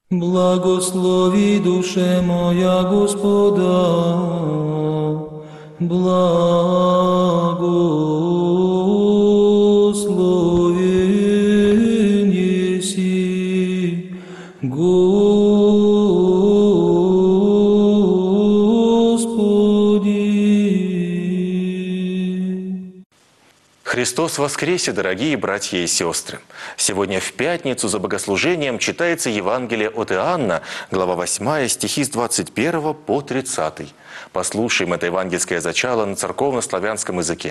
Благослови душе моя Господа, благословен еси Господи. Христос воскресе, дорогие братья и сестры! Сегодня в пятницу за богослужением читается Евангелие от Иоанна, глава 8, стихи с 21 по 30. Послушаем это евангельское зачало на церковно-славянском языке.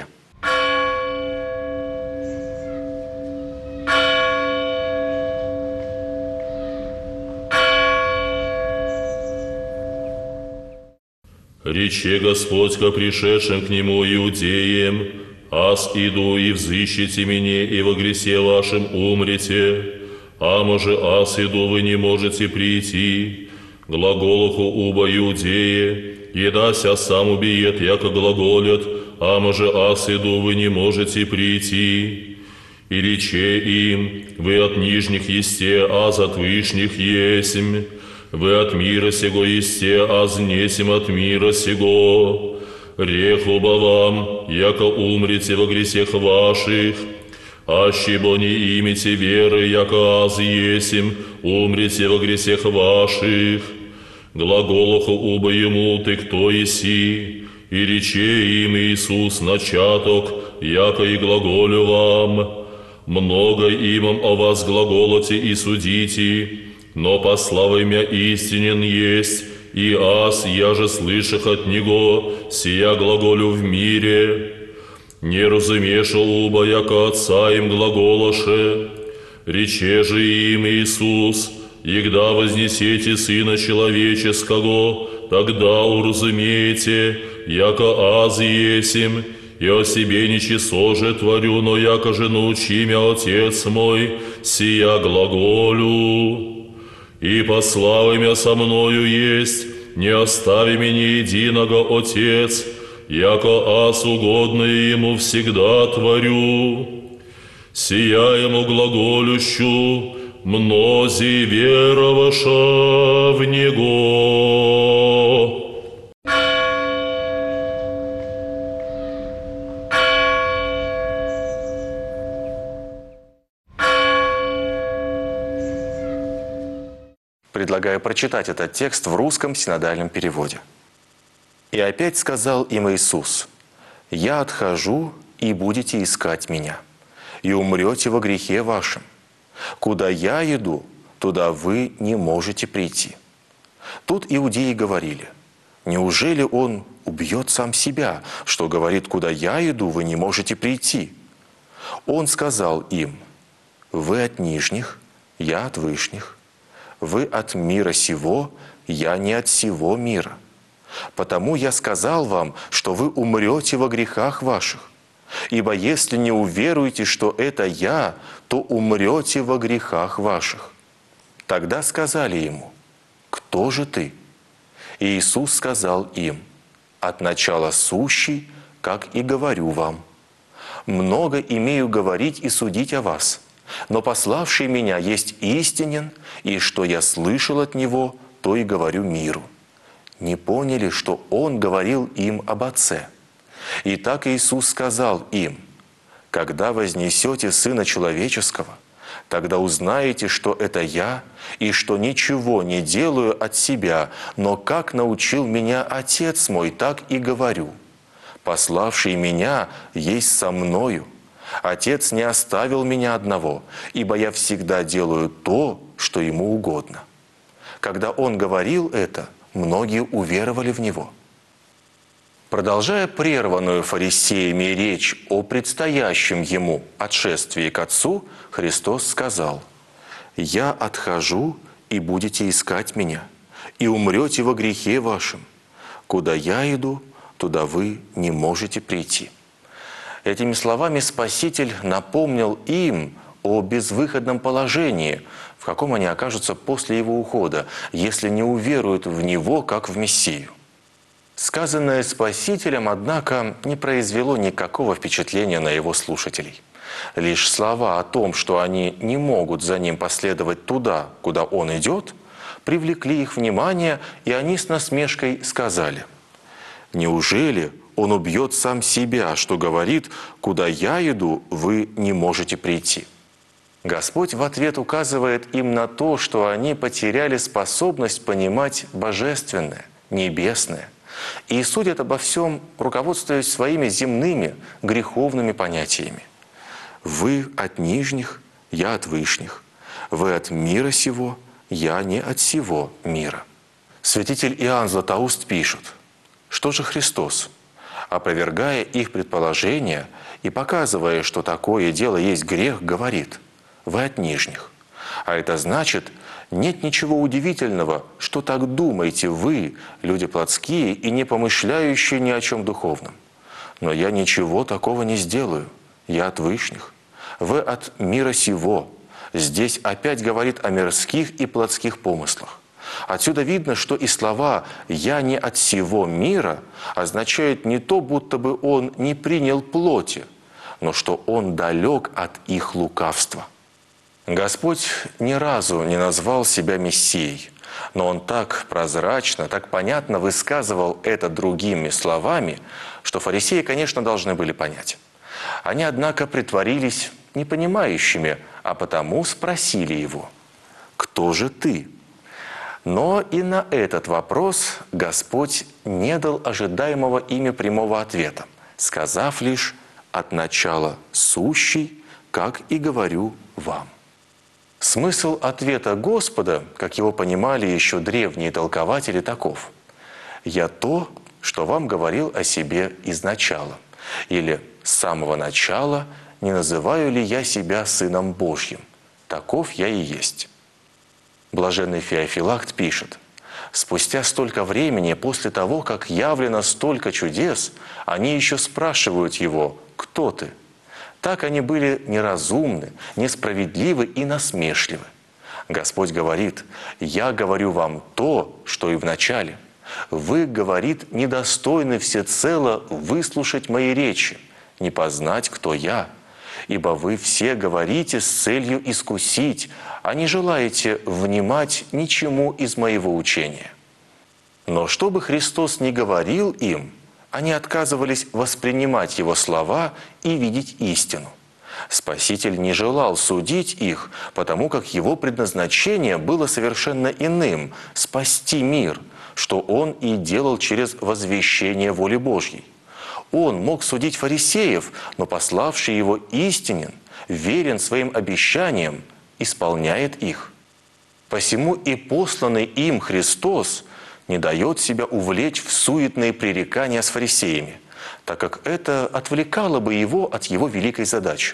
Рече Господь ко пришедшим к Нему иудеям: «Аз иду, и взыщите меня, и во гресе вашем умрете, а може аз иду, вы не можете прийти. Глаголуху уба иудеи, едася сам убиет, яко глаголят, а може аз иду, вы не можете прийти. И рече им: вы от нижних есте, аз от вышних есмь. Вы от мира сего есте, аз несем от мира сего. Рехлоба вам, яко умрете во гресех ваших, ащебо не имете веры, яко аз есим, умрете во гресех ваших. Глаголоху уба ему: ты кто еси? И рече им Иисус начаток, яко и глаголю вам. Много имам о вас глаголоте и судите, но по славе мя истинен есть, и аз, я же слышах от Него, сия глаголю в мире. Не разумеша уба, яко Отца им глаголоше. Рече же им Иисус: егда вознесете Сына Человеческого, тогда уразумеете, яко аз есим, и о себе ничего же творю, но яко же научи мя Отец мой, сия глаголю. И пославы мя со мною есть, не остави меня единого, Отец, яко аз угодное Ему всегда творю. Сия Ему глаголющу, мнози вероваша в Него. Предлагаю прочитать этот текст в русском синодальном переводе. «И опять сказал им Иисус: «Я отхожу, и будете искать Меня, и умрете во грехе вашем. Куда Я иду, туда вы не можете прийти». Тут иудеи говорили: «Неужели Он убьет сам себя, что говорит: куда Я иду, вы не можете прийти?» Он сказал им: «Вы от нижних, Я от вышних. Вы от мира сего, я не от сего мира. Потому я сказал вам, что вы умрете во грехах ваших. Ибо если не уверуете, что это я, то умрете во грехах ваших». Тогда сказали ему: «Кто же ты?» И Иисус сказал им: «От начала сущий, как и говорю вам. Много имею говорить и судить о вас. Но пославший Меня есть истинен, и что я слышал от Него, то и говорю миру». Не поняли, что Он говорил им об Отце. И так Иисус сказал им: «Когда вознесете Сына Человеческого, тогда узнаете, что это Я, и что ничего не делаю от себя, но как научил Меня Отец Мой, так и говорю. Пославший Меня есть со Мною. Отец не оставил Меня одного, ибо я всегда делаю то, что Ему угодно». Когда Он говорил это, многие уверовали в Него. Продолжая прерванную фарисеями речь о предстоящем Ему отшествии к Отцу, Христос сказал: «Я отхожу, и будете искать Меня, и умрете во грехе вашем. Куда Я иду, туда вы не можете прийти». Этими словами Спаситель напомнил им о безвыходном положении, в каком они окажутся после Его ухода, если не уверуют в Него как в Мессию. Сказанное Спасителем, однако, не произвело никакого впечатления на Его слушателей. Лишь слова о том, что они не могут за Ним последовать туда, куда Он идет, привлекли их внимание, и они с насмешкой сказали: «Неужели он убьет сам себя, что говорит: куда я иду, вы не можете прийти?» Господь в ответ указывает им на то, что они потеряли способность понимать божественное, небесное, и судят обо всем, руководствуясь своими земными, греховными понятиями. «Вы от нижних, я от вышних. Вы от мира сего, я не от сего мира». Святитель Иоанн Златоуст пишет: что же Христос, опровергая их предположения и показывая, что такое дело есть грех, говорит: «Вы от нижних». А это значит, нет ничего удивительного, что так думаете вы, люди плотские и не помышляющие ни о чем духовном. Но я ничего такого не сделаю, я от вышних. Вы от мира сего. Здесь опять говорит о мирских и плотских помыслах. Отсюда видно, что и слова «я не от сего мира» означают не то, будто бы он не принял плоти, но что он далек от их лукавства. Господь ни разу не назвал себя Мессией, но Он так прозрачно, так понятно высказывал это другими словами, что фарисеи, конечно, должны были понять. Они, однако, притворились непонимающими, а потому спросили Его: «Кто же ты?» Но и на этот вопрос Господь не дал ожидаемого ими прямого ответа, сказав лишь: «От начала сущий, как и говорю вам». Смысл ответа Господа, как его понимали еще древние толкователи, таков: «Я то, что вам говорил о себе изначала», или «с самого начала не называю ли я себя Сыном Божьим? Таков я и есть». Блаженный Феофилакт пишет: «Спустя столько времени, после того, как явлено столько чудес, они еще спрашивают его: кто ты?» Так они были неразумны, несправедливы и насмешливы. Господь говорит: «Я говорю вам то, что и в начале. Вы, говорит, недостойны всецело выслушать мои речи, не познать, кто я. Ибо вы все говорите с целью искусить, а не желаете внимать ничему из моего учения». Но что бы Христос ни говорил им, они отказывались воспринимать Его слова и видеть истину. Спаситель не желал судить их, потому как Его предназначение было совершенно иным – спасти мир, что Он и делал через возвещение воли Божьей. Он мог судить фарисеев, но пославший Его истинен, верен своим обещаниям, исполняет их. Посему и посланный им Христос не дает себя увлечь в суетные пререкания с фарисеями, так как это отвлекало бы его от его великой задачи.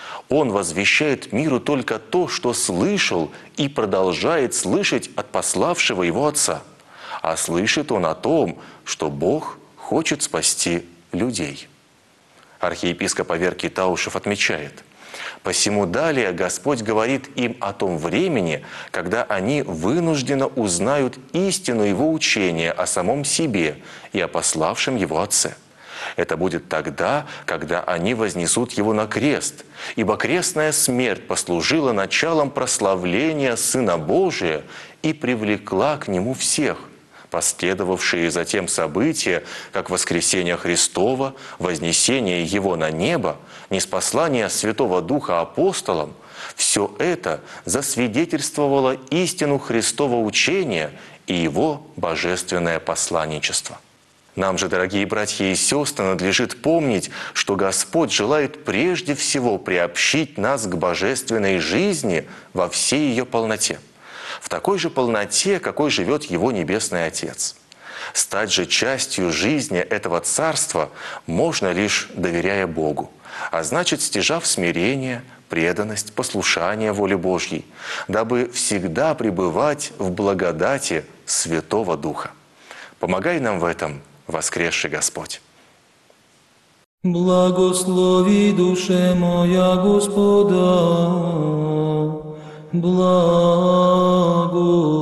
Он возвещает миру только то, что слышал и продолжает слышать от пославшего его Отца. А слышит он о том, что Бог хочет спасти людей. Архиепископ Аверкий Таушев отмечает: «Посему далее Господь говорит им о том времени, когда они вынужденно узнают истину Его учения о самом себе и о пославшем Его Отце. Это будет тогда, когда они вознесут Его на крест, ибо крестная смерть послужила началом прославления Сына Божия и привлекла к Нему всех. Последовавшие затем события, как воскресение Христова, вознесение Его на небо, ниспослание Святого Духа апостолам, все это засвидетельствовало истину Христова учения и Его божественное посланничество». Нам же, дорогие братья и сестры, надлежит помнить, что Господь желает прежде всего приобщить нас к божественной жизни во всей ее полноте, в такой же полноте, какой живет Его Небесный Отец. Стать же частью жизни этого Царства можно лишь доверяя Богу, а значит, стяжав смирение, преданность, послушание воле Божьей, дабы всегда пребывать в благодати Святого Духа. Помогай нам в этом, воскресший Господь. Благослови душе моя Господа, благо.